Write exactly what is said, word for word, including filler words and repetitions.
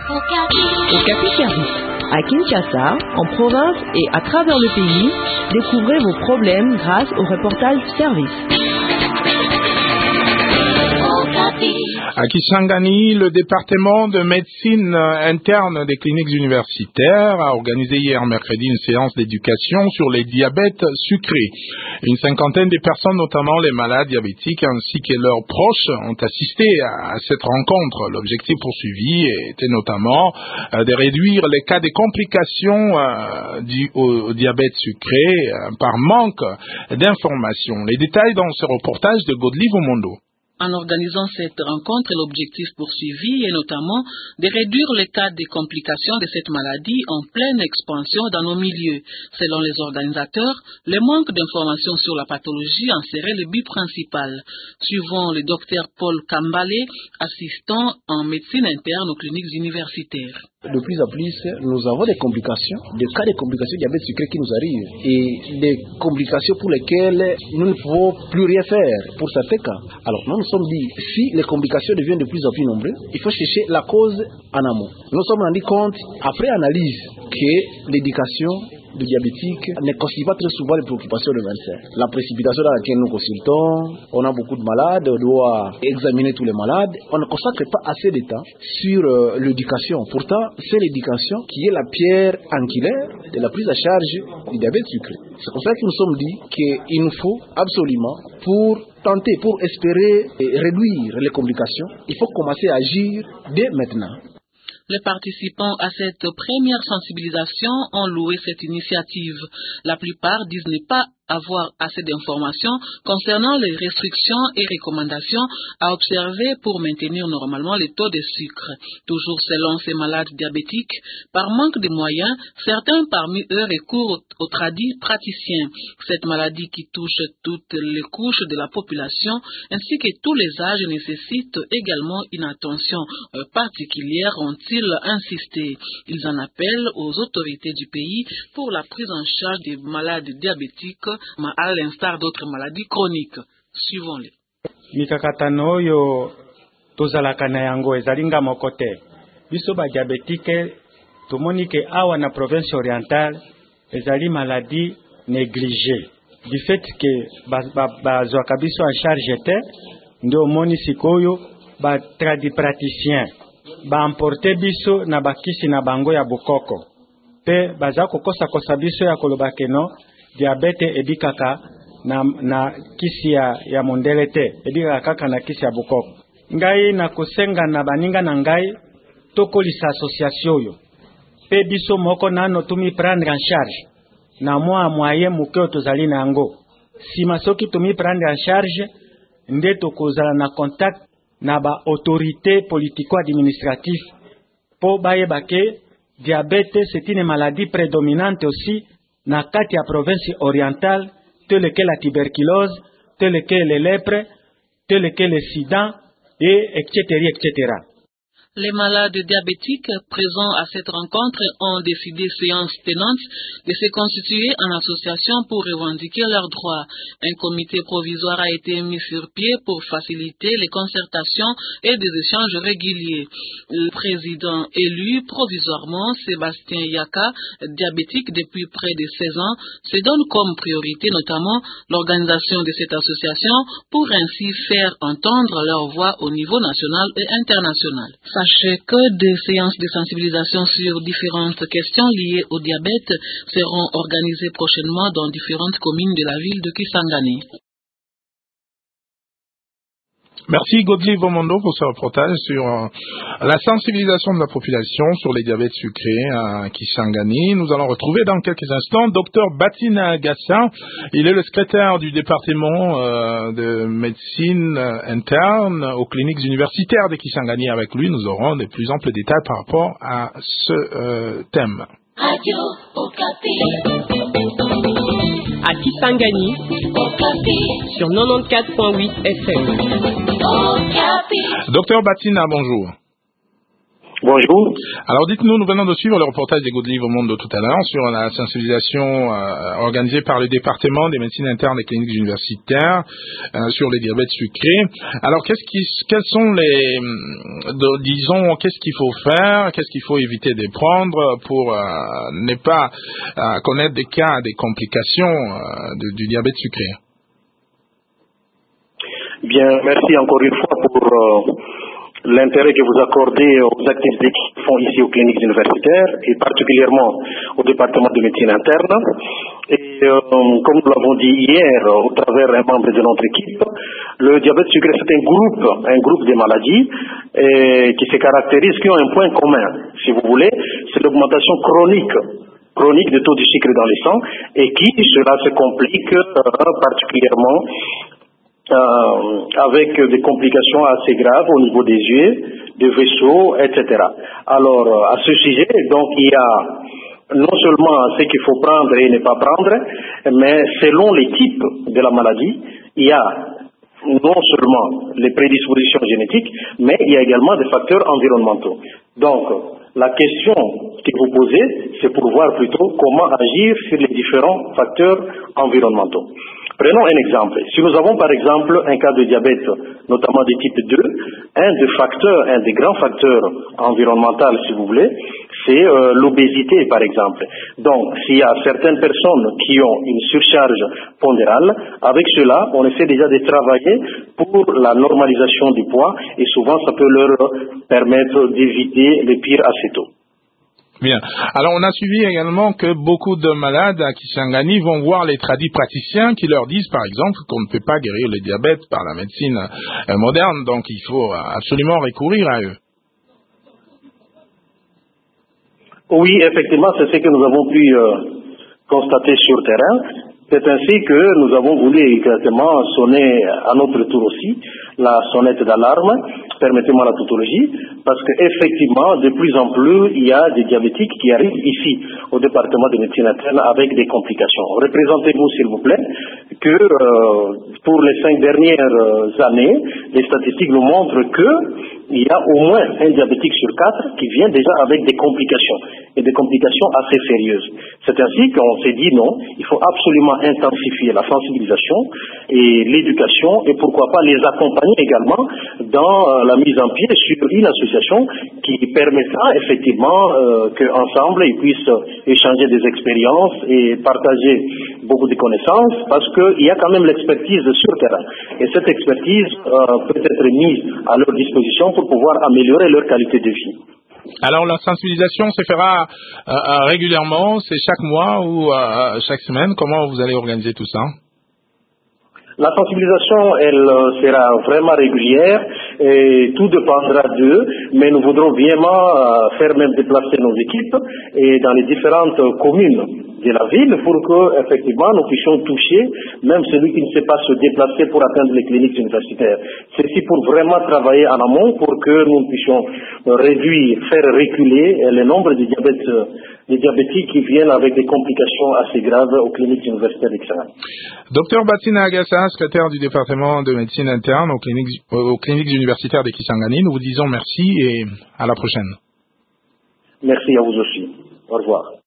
Okapi Service. À Kinshasa, en province et à travers le pays, découvrez vos problèmes grâce au reportage service. À Kisangani, le département de médecine interne des cliniques universitaires a organisé hier mercredi une séance d'éducation sur les diabètes sucrés. Une cinquantaine de personnes, notamment les malades diabétiques ainsi que leurs proches, ont assisté à cette rencontre. L'objectif poursuivi était notamment de réduire les cas de complications dues au diabète sucré par manque d'informations. Les détails dans ce reportage de Godlive Omondo. En organisant cette rencontre, l'objectif poursuivi est notamment de réduire les cas de complications de cette maladie en pleine expansion dans nos milieux. Selon les organisateurs, le manque d'informations sur la pathologie en serait le but principal. Suivant le docteur Paul Kambale, assistant en médecine interne aux cliniques universitaires. De plus en plus, nous avons des complications, des cas de complications de diabète sucré qui nous arrivent et des complications pour lesquelles nous ne pouvons plus rien faire pour certains cas. Alors nous nous sommes dit, si les complications deviennent de plus en plus nombreuses, il faut chercher la cause en amont. Nous nous sommes rendus compte, après analyse, que l'éducation du diabétique ne constitue pas très souvent les préoccupations de médecin. La précipitation dans laquelle nous consultons, on a beaucoup de malades, on doit examiner tous les malades, on ne consacre pas assez de temps sur euh, l'éducation. Pourtant, c'est l'éducation qui est la pierre angulaire de la prise en charge du diabète sucré. C'est pour ça que nous nous sommes dit qu'il nous faut absolument, pour tenter, pour espérer réduire les complications, il faut commencer à agir dès maintenant. Les participants à cette première sensibilisation ont loué cette initiative. La plupart disent ne pas avoir assez d'informations concernant les restrictions et recommandations à observer pour maintenir normalement les taux de sucre. Toujours selon ces malades diabétiques, par manque de moyens, certains parmi eux recourent aux tradis praticiens. Cette maladie qui touche toutes les couches de la population ainsi que tous les âges nécessite également une attention particulière, ont-ils insisté. Ils en appellent aux autorités du pays pour la prise en charge des malades diabétiques à l'instar d'autres maladies chroniques. Suivons-les. Mikakatano oyo tozalaka na yango ezalinga moko te. Biso ba diabétique tomoni ke awa na province orientale ezali maladie négligée. Du fait que bazwaka biso en charge te, nde omoni sikoyo ba tradipraticiens ba emporte biso na bakisi na bango ya bokoko. Pe baza kokosa kosa biso ya koloba keno diabete ebikaka na, na kisi ya, ya mondele te, ebikaka kaka na kisi ya bokoko. Ngai na kosenga na baninga na ngai tokolisa association yo. Pe biso moko nano tumi prendre en charge na mwa moyen muke tozali na yango. Sima soki tumi prendre en charge nde tokozala na contact na ba autorité politico-administratif po bayeba ke diabete c'est une maladie prédominante aussi na kati ya province orientale, telle que la tuberculose, telle que le lèpre, telle que le sida, et etc., et cetera. Les malades diabétiques présents à cette rencontre ont décidé, séance tenante, de se constituer en association pour revendiquer leurs droits. Un comité provisoire a été mis sur pied pour faciliter les concertations et des échanges réguliers. Le président élu provisoirement, Sébastien Yaka, diabétique depuis près de seize ans, se donne comme priorité notamment l'organisation de cette association pour ainsi faire entendre leur voix au niveau national et international. Sachez que des séances de sensibilisation sur différentes questions liées au diabète seront organisées prochainement dans différentes communes de la ville de Kisangani. Merci Godlive Omondo pour ce reportage sur euh, la sensibilisation de la population sur les diabètes sucrés à Kisangani. Nous allons retrouver dans quelques instants Docteur Batina Gassin. Il est le secrétaire du département euh, de médecine interne aux cliniques universitaires de Kisangani. Avec lui, nous aurons de plus amples détails par rapport à ce euh, thème. Radio Okapi. À Kisangani, Okapi. sur quatre-vingt-quatorze virgule huit F M. Okapi. Docteur Batina, bonjour. Bonjour. Alors dites-nous, nous venons de suivre le reportage des Good Livre au Monde de tout à l'heure sur la sensibilisation euh, organisée par le département des médecines internes et cliniques universitaires euh, sur les diabètes sucrés. Alors qu'est-ce qui, quels sont les, de, disons, qu'est-ce qu'il faut faire, qu'est-ce qu'il faut éviter de prendre pour euh, ne pas euh, connaître des cas, des complications euh, de, du diabète sucré? Bien, merci encore une fois pour euh, l'intérêt que vous accordez aux activités qui font ici aux cliniques universitaires et particulièrement au département de médecine interne. Et euh, comme nous l'avons dit hier au travers d'un membre de notre équipe, le diabète sucré c'est un groupe, un groupe de maladies et, qui se caractérisent, qui ont un point commun, si vous voulez, c'est l'augmentation chronique chronique de taux de sucre dans le sang et qui, cela se complique euh, particulièrement Euh, avec des complications assez graves au niveau des yeux, des vaisseaux, et cetera. Alors, à ce sujet, donc, il y a non seulement ce qu'il faut prendre et ne pas prendre, mais selon les types de la maladie, il y a non seulement les prédispositions génétiques, mais il y a également des facteurs environnementaux. Donc, la question que vous posez, c'est pour voir plutôt comment agir sur les différents facteurs environnementaux. Prenons un exemple. Si nous avons par exemple un cas de diabète, notamment de type deux, un des facteurs, un des grands facteurs environnementaux, si vous voulez, c'est euh, l'obésité par exemple. Donc, s'il y a certaines personnes qui ont une surcharge pondérale, avec cela, on essaie déjà de travailler pour la normalisation du poids et souvent ça peut leur permettre d'éviter les pires assez tôt. Bien. Alors, on a suivi également que beaucoup de malades à Kisangani vont voir les tradis praticiens qui leur disent, par exemple, qu'on ne peut pas guérir le diabète par la médecine euh, moderne, donc il faut absolument recourir à eux. Oui, effectivement, c'est ce que nous avons pu euh, constater sur terrain. C'est ainsi que nous avons voulu exactement sonner à notre tour aussi la sonnette d'alarme, permettez-moi la tautologie, parce qu'effectivement, de plus en plus, il y a des diabétiques qui arrivent ici, au département de médecine interne, avec des complications. Représentez-vous, s'il vous plaît, que euh, pour les cinq dernières années, les statistiques nous montrent qu'il y a au moins un diabétique sur quatre qui vient déjà avec des complications, et des complications assez sérieuses. C'est ainsi qu'on s'est dit non, il faut absolument intensifier la sensibilisation et l'éducation, et pourquoi pas les accompagner également dans la mise en pied sur une association qui permettra effectivement euh, qu'ensemble ils puissent échanger des expériences et partager beaucoup de connaissances, parce qu'il y a quand même l'expertise sur terrain. Et cette expertise euh, peut être mise à leur disposition pour pouvoir améliorer leur qualité de vie. Alors la sensibilisation se fera euh, euh, régulièrement, c'est chaque mois ou euh, chaque semaine? Comment vous allez organiser tout ça? La sensibilisation, elle sera vraiment régulière et tout dépendra d'eux, mais nous voudrons vraiment faire même déplacer nos équipes et dans les différentes communes de la ville pour que, effectivement, nous puissions toucher même celui qui ne sait pas se déplacer pour atteindre les cliniques universitaires. Ceci pour vraiment travailler en amont pour que nous puissions réduire, faire reculer le nombre de diabètes les diabétiques qui viennent avec des complications assez graves aux cliniques universitaires d'Ixaran. Docteur Batina Agassa, secrétaire du département de médecine interne aux cliniques, aux cliniques universitaires de Kisangani, nous vous disons merci et à la prochaine. Merci à vous aussi. Au revoir.